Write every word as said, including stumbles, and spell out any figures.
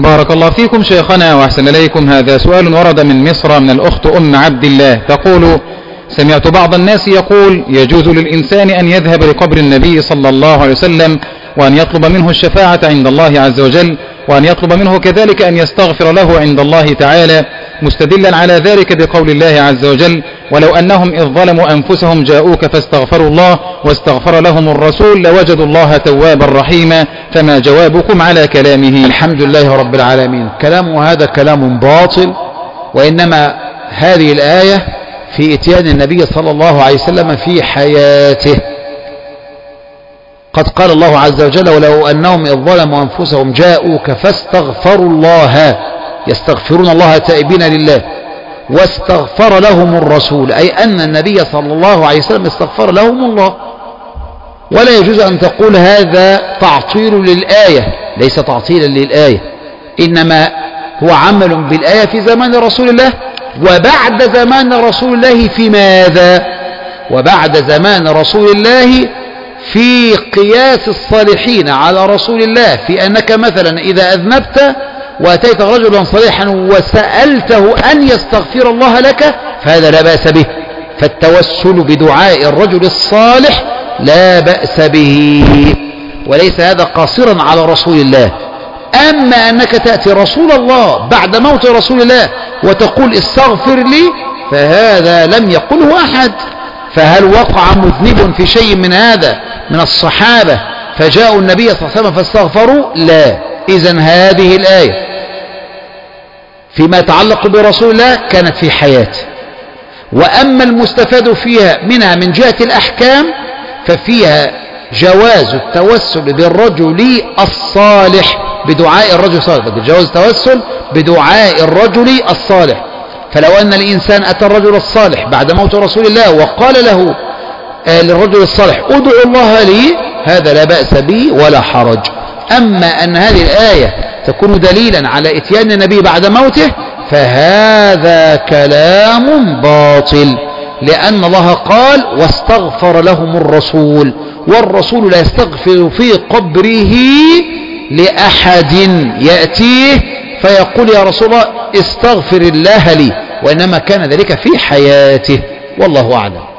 بارك الله فيكم شيخنا وأحسن إليكم. هذا سؤال ورد من مصر من الأخت أم عبد الله تقول: سمعت بعض الناس يقول يجوز للإنسان أن يذهب لقبر النبي صلى الله عليه وسلم وأن يطلب منه الشفاعة عند الله عز وجل، وأن يطلب منه كذلك أن يستغفر له عند الله تعالى، مستدلا على ذلك بقول الله عز وجل: ولو أنهم إذ ظلموا أنفسهم جاءوك فاستغفروا الله واستغفر لهم الرسول لوجدوا الله توابا رحيما، فما جوابكم على كلامه؟ الحمد لله رب العالمين. كلامه هذا كلام باطل، وإنما هذه الآية في إتيان النبي صلى الله عليه وسلم في حياته. قد قال الله عز وجل: ولو أنهم إذ ظلموا أنفسهم جاءوك فاستغفروا الله، يستغفرون الله تائبين لله، واستغفر لهم الرسول، أي أن النبي صلى الله عليه وسلم استغفر لهم الله. ولا يجوز أن تقول هذا تعطيل للآية، ليس تعطيلا للآية، إنما هو عمل بالآية في زمان رسول الله وبعد زمان رسول الله. في ماذا؟ وبعد زمان رسول الله في قياس الصالحين على رسول الله، في أنك مثلا إذا أذنبت وأتيت رجلا صالحا وسألته أن يستغفر الله لك فهذا لا بأس به، فالتوسل بدعاء الرجل الصالح لا بأس به، وليس هذا قاصرا على رسول الله. أما أنك تأتي رسول الله بعد موت رسول الله وتقول استغفر لي، فهذا لم يقله أحد. فهل وقع مذنب في شيء من هذا من الصحابة فجاءوا النبي صلى الله عليه وسلم فاستغفروا؟ لا. إذن هذه الآية فيما يتعلق برسول الله كانت في حياته، وأما المستفاد فيها منها من جهة الأحكام ففيها جواز التوسل بالرجل الصالح بدعاء الرجل الصالح، جواز التوسل بدعاء الرجل الصالح. فلو أن الإنسان أتى الرجل الصالح بعد موت رسول الله وقال له آه للرجل الصالح ادعو الله لي، هذا لا بأس به ولا حرج. أما أن هذه الآية تكون دليلا على إتيان النبي بعد موته فهذا كلام باطل، لأن الله قال واستغفر لهم الرسول، والرسول لا يستغفر في قبره لأحد يأتيه فيقول يا رسول الله استغفر الله لي، وإنما كان ذلك في حياته، والله أعلم.